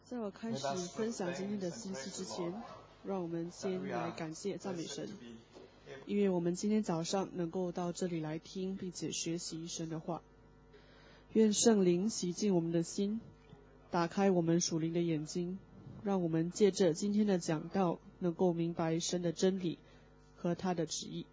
在我开始分享今天的信息之前，让我们先来感谢赞美神，因为我们今天早上能够到这里来听并且学习神的话。愿圣灵洗净我们的心，打开我们属灵的眼睛，让我们借着今天的讲道能够明白神的真理和他的旨意。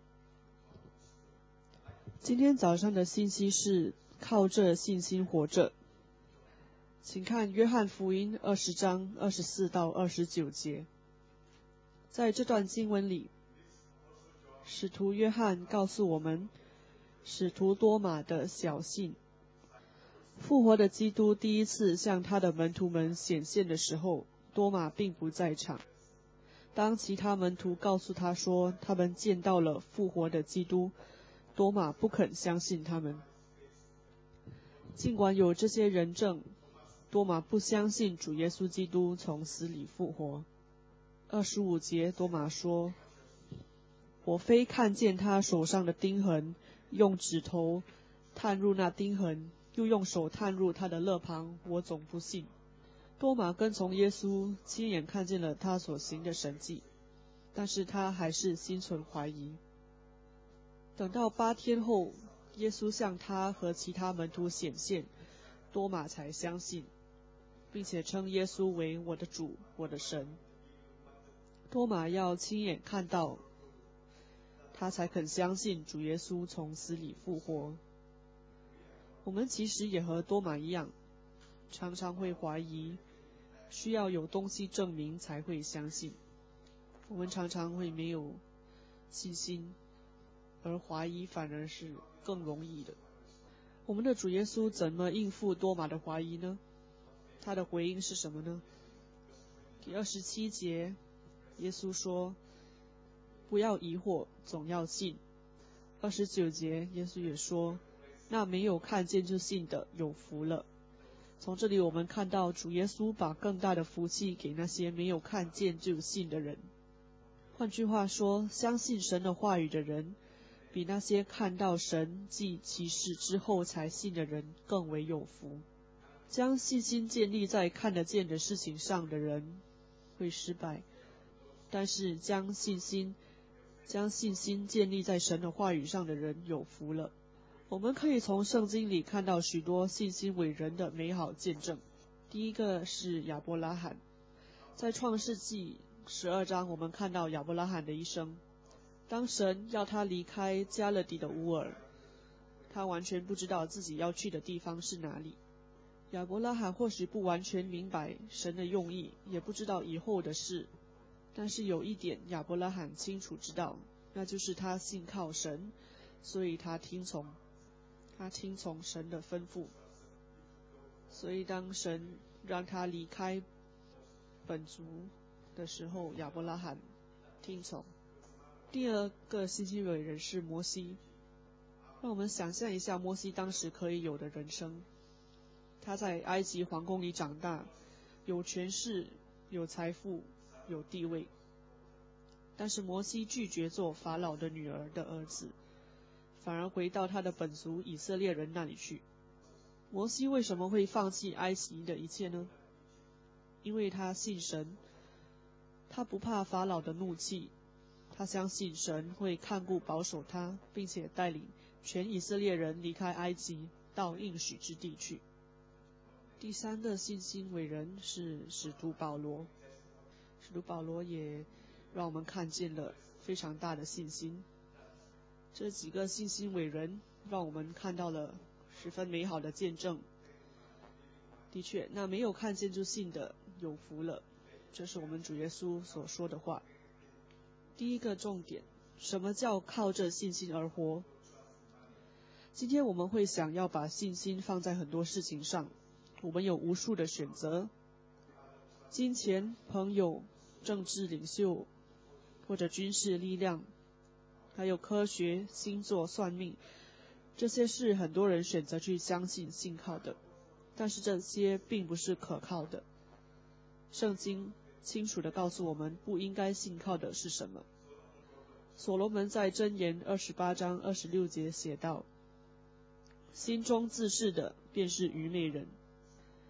今天早上的信息是靠着信心活着。请看约翰福音20章24到29节。在这段经文里，使徒约翰告诉我们使徒多马的小信。复活的基督第一次向他的门徒们显现的时候，多马并不在场。当其他门徒告诉他说他们见到了复活的基督，多马不肯相信他们。尽管有这些人证，多马不相信主耶稣基督从死里复活。25节，多马说：“我非看见他手上的钉痕，用指头探入那钉痕，又用手探入他的肋旁，我总不信。”多马跟从耶稣，亲眼看见了他所行的神迹，但是他还是心存怀疑。等到8天后，耶稣向他和其他门徒显现，多马才相信，并且称耶稣为我的主，我的神。多马要亲眼看到，他才肯相信主耶稣从死里复活。我们其实也和多马一样，常常会怀疑，需要有东西证明才会相信。我们常常会没有信心，而怀疑反而是更容易的。我们的主耶稣怎么应付多马的怀疑呢？他的回应是什么呢？第27节，耶稣说：“不要疑惑，总要信。”29节，耶稣也说：“那没有看见就信的，有福了。”从这里我们看到主耶稣把更大的福气给那些没有看见就信的人。换句话说，相信神的话语的人，比那些看到神迹奇事之后才信的人更为有福。将信心建立在看得见的事情上的人会失败，但是将信心建立在神的话语上的人有福了。我们可以从圣经里看到许多信心伟人的美好见证。第一个是亚伯拉罕。在创世纪12章，我们看到亚伯拉罕的一生。当神要他离开加勒底的乌尔，他完全不知道自己要去的地方是哪里。亚伯拉罕或许不完全明白神的用意，也不知道以后的事，但是有一点亚伯拉罕清楚知道，那就是他信靠神，所以他听从神的吩咐。所以当神让他离开本族的时候，亚伯拉罕听从。第二个信心伟人是摩西。让我们想象一下摩西当时可以有的人生。他在埃及皇宫里长大，有权势，有财富，有地位。但是摩西拒绝做法老的女儿的儿子，反而回到他的本族以色列人那里去。摩西为什么会放弃埃及的一切呢？因为他信神，他不怕法老的怒气，他相信神会看顾保守他，并且带领全以色列人离开埃及到应许之地去。第三个信心伟人是使徒保罗。使徒保罗也让我们看见了非常大的信心。这几个信心伟人让我们看到了十分美好的见证。的确，那没有看见就信的有福了，这是我们主耶稣所说的话。第一个重点，什么叫靠着信心而活？今天我们会想要把信心放在很多事情上，我们有无数的选择，金钱、朋友、政治领袖或者军事力量，还有科学、星座、算命，这些是很多人选择去相信信靠的，但是这些并不是可靠的。圣经清楚地告诉我们不应该信靠的是什么。所罗门在箴言28章26节写道：“心中自恃的便是愚昧人。”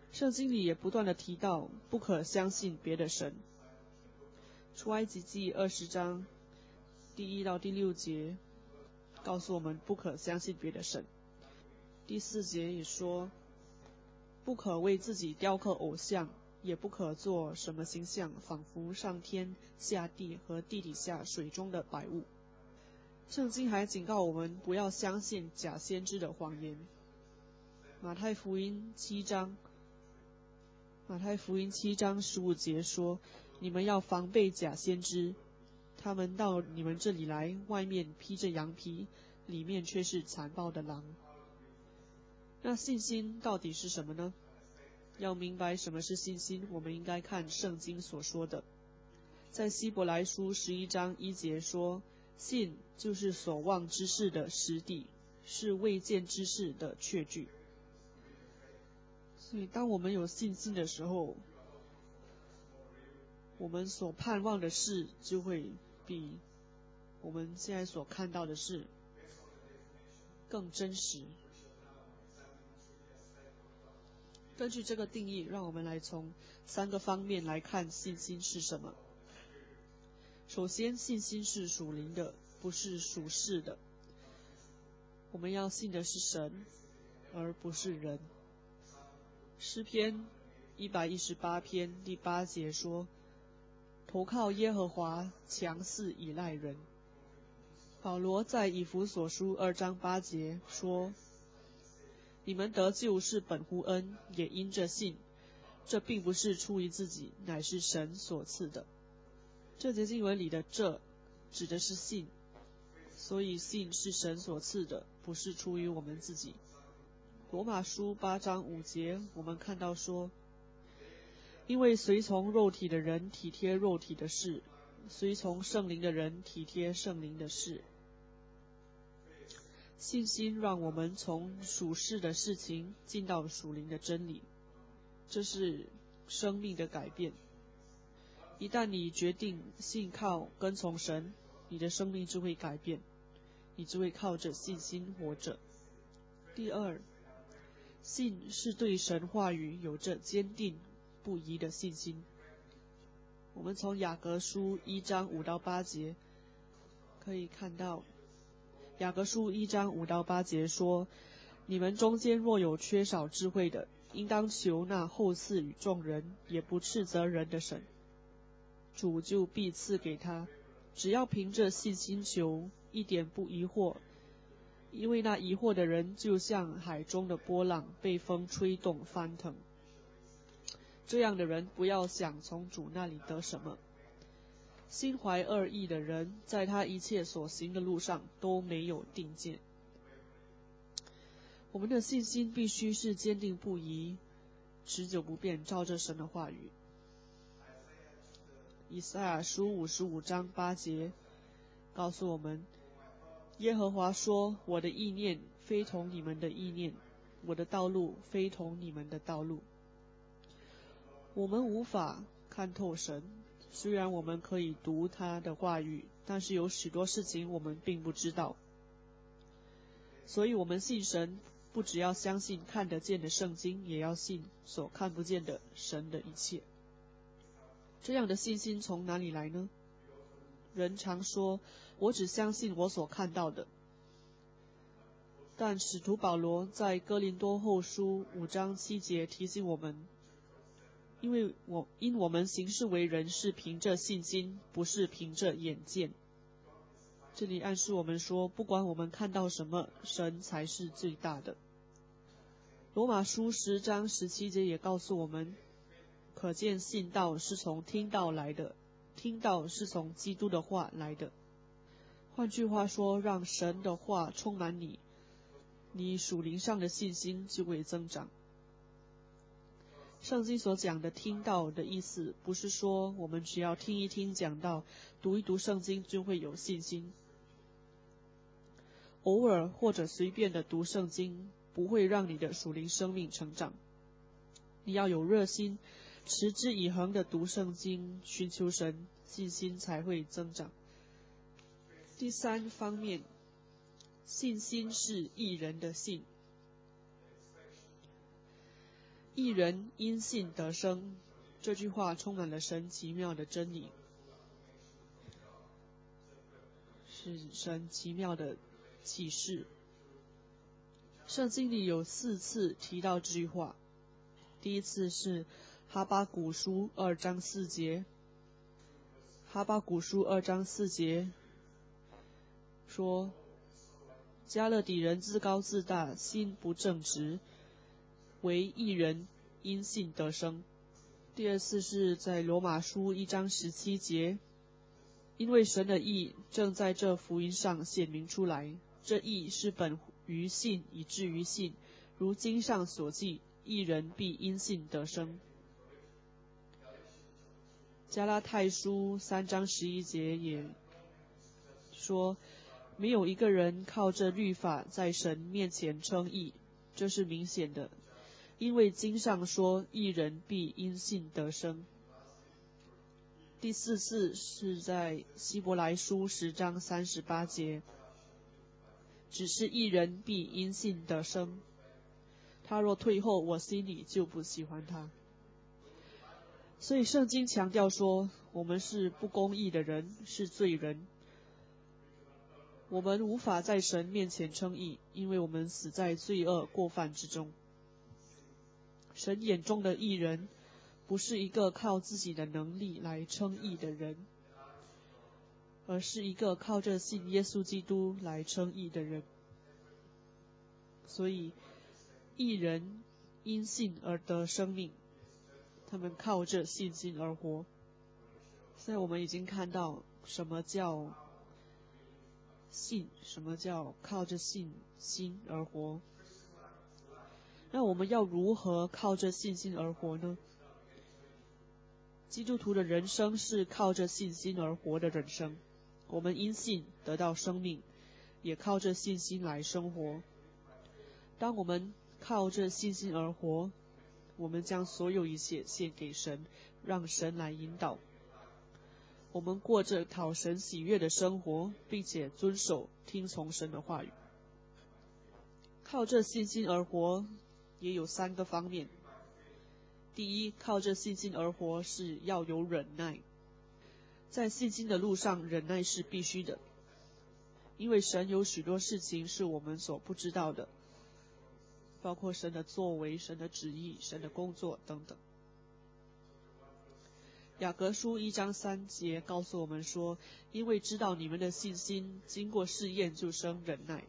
圣经里也不断的提到不可相信别的神。出埃及记20章第1到第6节告诉我们不可相信别的神。第4节也说不可为自己雕刻偶像，也不可做什么形象，仿佛上天下地和地底下水中的百物。圣经还警告我们不要相信假先知的谎言。马太福音7章15节说，你们要防备假先知，他们到你们这里来，外面披着羊皮，里面却是残暴的狼。那信心到底是什么呢？要明白什么是信心，我们应该看圣经所说的。在希伯来书11章1节说，信就是所望之事的实底，是未见之事的确据。所以当我们有信心的时候，我们所盼望的事就会比我们现在所看到的事更真实。根据这个定义，让我们来从3个方面来看信心是什么。首先，信心是属灵的，不是属世的。我们要信的是神，而不是人。诗篇118篇第8节说，投靠耶和华，强似倚赖人。保罗在以弗所书2章8节说，你们得救是本乎恩，也因着信，这并不是出于自己，乃是神所赐的。这节经文里的这指的是信，所以信是神所赐的，不是出于我们自己。罗马书8章5节我们看到说，因为随从肉体的人体贴肉体的事，随从圣灵的人体贴圣灵的事。信心让我们从属世的事情进到属灵的真理，这是生命的改变。一旦你决定信靠跟从神，你的生命就会改变，你就会靠着信心活着。第二，信是对神话语有着坚定不移的信心。我们从雅各书1章5到8节可以看到，雅各书1章5到8节说，你们中间若有缺少智慧的，应当求那厚赐与众人，也不斥责人的神，主就必赐给他，只要凭着信心求，一点不疑惑。因为那疑惑的人就像海中的波浪，被风吹动翻腾。这样的人不要想从主那里得什么。心怀恶意的人，在他一切所行的路上都没有定见。我们的信心必须是坚定不移、持久不变，照着神的话语。以赛亚书55章8节告诉我们，耶和华说，我的意念非同你们的意念，我的道路非同你们的道路。我们无法看透神，虽然我们可以读他的话语，但是有许多事情我们并不知道。所以我们信神，不只要相信看得见的圣经，也要信所看不见的神的一切。这样的信心从哪里来呢？人常说，我只相信我所看到的。但使徒保罗在哥林多后书5章7节提醒我们，因我们行事为人是凭着信心，不是凭着眼见。这里暗示我们说，不管我们看到什么，神才是最大的。罗马书10章17节也告诉我们，可见信道是从听道来的，听道是从基督的话来的。换句话说，让神的话充满你，你属灵上的信心就会增长。圣经所讲的听道的意思，不是说我们只要听一听讲道，读一读圣经就会有信心。偶尔或者随便的读圣经，不会让你的属灵生命成长。你要有热心，持之以恒的读圣经，寻求神，信心才会增长。第三方面，信心是义人的信。 义人因信得生。这句话充满了神奇妙的真理，是神奇妙的启示。圣经里有4次提到这句话。第一次是哈巴谷书2章4节，哈巴谷书2章4节说，加勒底人自高自大，心不正直，唯义人因信得生。第二次是在罗马书1章17节，因为神的义正在这福音上显明出来，这义是本于信以至于信，如经上所记，义人必因信得生。加拉太书3章11节也说，没有一个人靠着律法在神面前称义，这是明显的，因为经上说，义人必因信得生。第4次是在希伯来书10章38节，只是义人必因信得生，他若退后，我心里就不喜欢他。所以圣经强调说，我们是不公义的人，是罪人，我们无法在神面前称义，因为我们死在罪恶过犯之中。神眼中的义人不是一个靠自己的能力来称义的人，而是一个靠着信耶稣基督来称义的人。所以义人因信而得生命，他们靠着信心而活。现在我们已经看到什么叫信，什么叫靠着信心而活。那我们要如何靠着信心而活呢？基督徒的人生是靠着信心而活的人生，我们因信得到生命，也靠着信心来生活。当我们靠着信心而活，我们将所有一切献给神，让神来引导。我们过着讨神喜悦的生活，并且遵守听从神的话语。靠着信心而活也有3个方面。第一，靠着信心而活是要有忍耐。在信心的路上，忍耐是必须的，因为神有许多事情是我们所不知道的，包括神的作为、神的旨意、神的工作等等。雅各书1章3节告诉我们说，因为知道你们的信心经过试验就生忍耐。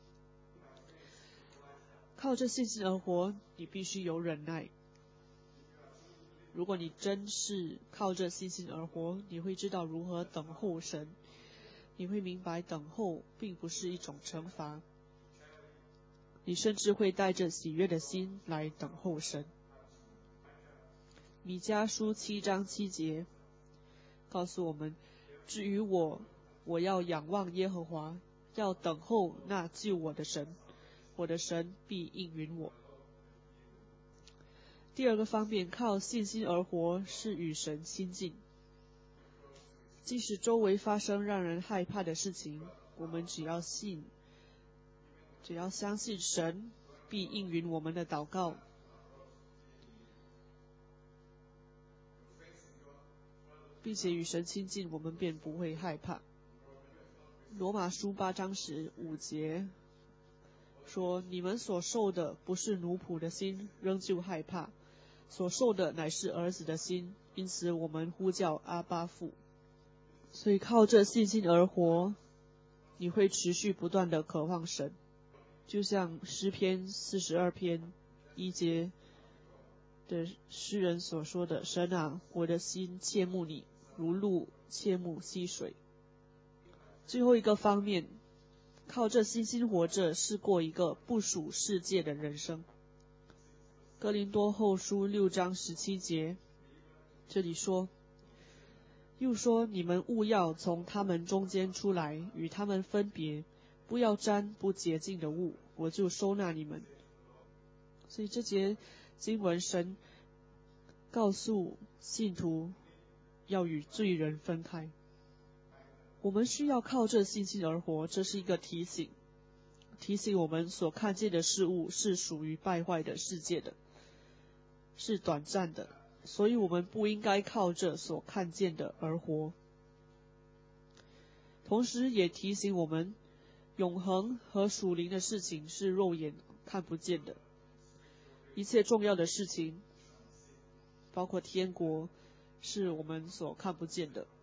靠着信心而活，你必须有忍耐。如果你真是靠着信心而活，你会知道如何等候神，你会明白等候并不是一种惩罚，你甚至会带着喜悦的心来等候神。米迦书7章7节告诉我们，至于我要仰望耶和华，要等候那救我的神，我的神必应允我。第二个方面，靠信心而活是与神亲近。即使周围发生让人害怕的事情，我们只要相信神必应允我们的祷告，并且与神亲近，我们便不会害怕。罗马书8章15节说，你们所受的不是奴仆的心，仍旧害怕，所受的乃是儿子的心，因此我们呼叫阿爸父。所以靠着信心而活，你会持续不断的渴望神，就像诗篇42篇1节的诗人所说的，神啊，我的心切慕你，如鹿切慕溪水。最后一个方面，靠着信心活着是过一个不属世界的人生。哥林多后书6章17节这里说，又说你们务要从他们中间出来，与他们分别，不要沾不洁净的物，我就收纳你们。所以这节经文神告诉信徒要与罪人分开。我们需要靠着信心而活，这是一个提醒我们所看见的事物是属于败坏的世界的。 是短暂的，所以我们不应该靠着所看见的而活。同时也提醒我们，永恒和属灵的事情是肉眼看不见的，一切重要的事情，包括天国，是我们所看不见的。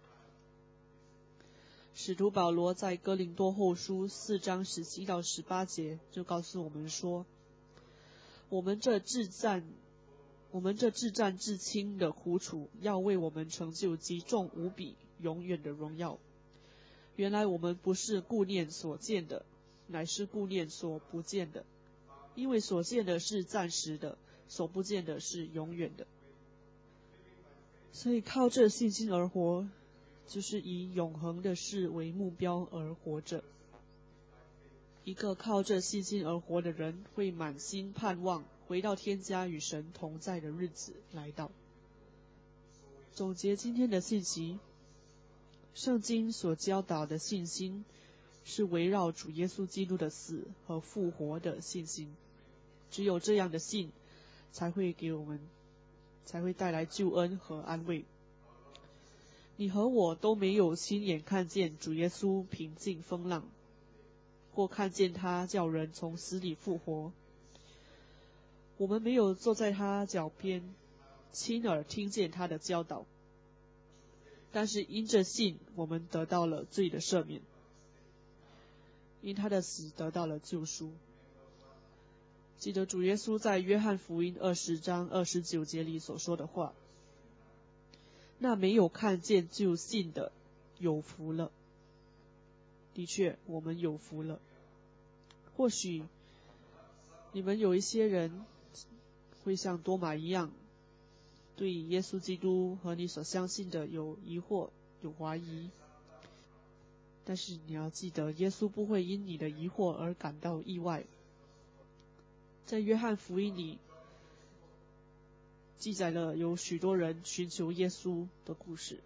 使徒保罗在哥林多后书4章17到18节就告诉我们说，我们这至战至轻的苦楚，要为我们成就极重无比永远的荣耀。原来我们不是顾念所见的，乃是顾念所不见的，因为所见的是暂时的，所不见的是永远的。所以靠着信心而活，就是以永恒的事为目标而活着。一个靠着信心而活的人，会满心盼望回到天家与神同在的日子来到。总结今天的信息，圣经所教导的信心是围绕主耶稣基督的死和复活的信心。只有这样的信，才会带来救恩和安慰。你和我都没有亲眼看见主耶稣平静风浪，或看见他叫人从死里复活。我们没有坐在他脚边，亲耳听见他的教导。但是因着信，我们得到了罪的赦免，因他的死得到了救赎。记得主耶稣在约翰福音20章29节里所说的话，那没有看见就信的有福了。的确，我们有福了。或许你们有一些人会像多马一样，对耶稣基督和你所相信的有疑惑、有怀疑。但是你要记得，耶稣不会因你的疑惑而感到意外。在约翰福音里记载了有许多人寻求耶稣的故事。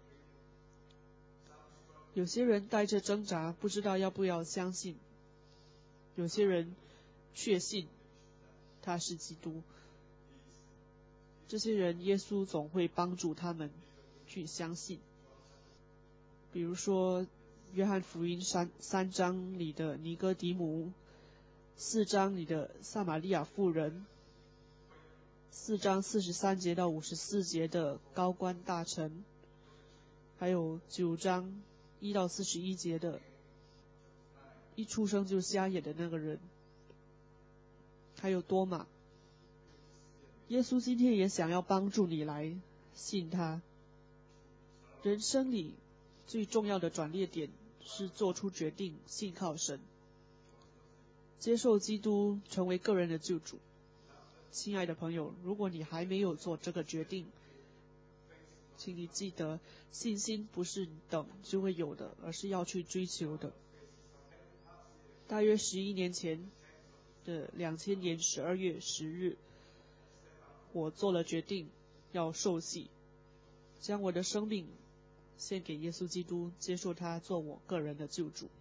有些人带着挣扎，不知道要不要相信；有些人确信他是基督。这些人，耶稣总会帮助他们去相信。比如说，约翰福音三章里的尼哥底母，4章里的撒玛利亚妇人，4章43节到54节的高官大臣，还有9章1到41节的一出生就瞎眼的那个人，还有多马。耶稣今天也想要帮助你来信他。人生里最重要的转捩点是做出决定，信靠神，接受基督成为个人的救主。亲爱的朋友，如果你还没有做这个决定，请你记得，信心不是等就会有的，而是要去追求的。大约11年前的2000年12月10日，我做了决定要受洗，将我的生命献给耶稣基督，接受他做我个人的救主。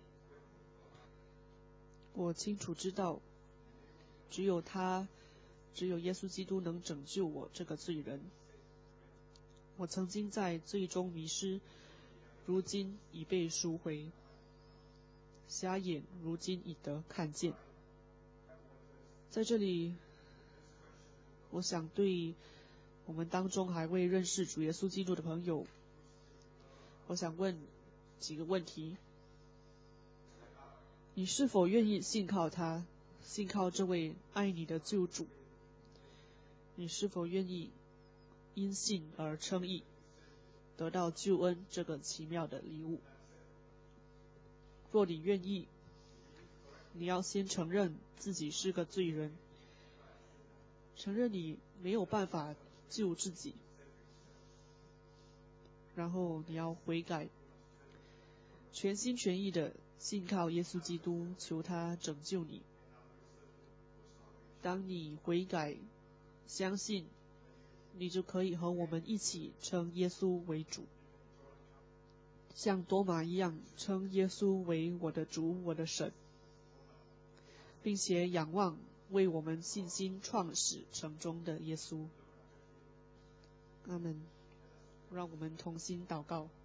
我清楚知道，只有耶稣基督能拯救我这个罪人。我曾经在罪中迷失，如今已被赎回，瞎眼如今已得看见。在这里，我想对我们当中还未认识主耶稣基督的朋友，我想问几个问题。你是否愿意信靠他，信靠这位爱你的救主？你是否愿意因信而称义，得到救恩这个奇妙的礼物？若你愿意，你要先承认自己是个罪人，承认你没有办法救自己，然后你要悔改，全心全意的信靠耶稣基督，求他拯救你。当你悔改相信，你就可以和我们一起称耶稣为主，像多马一样称耶稣为我的主，我的神，并且仰望为我们信心创始成终的耶稣。 阿门。让我们同心祷告。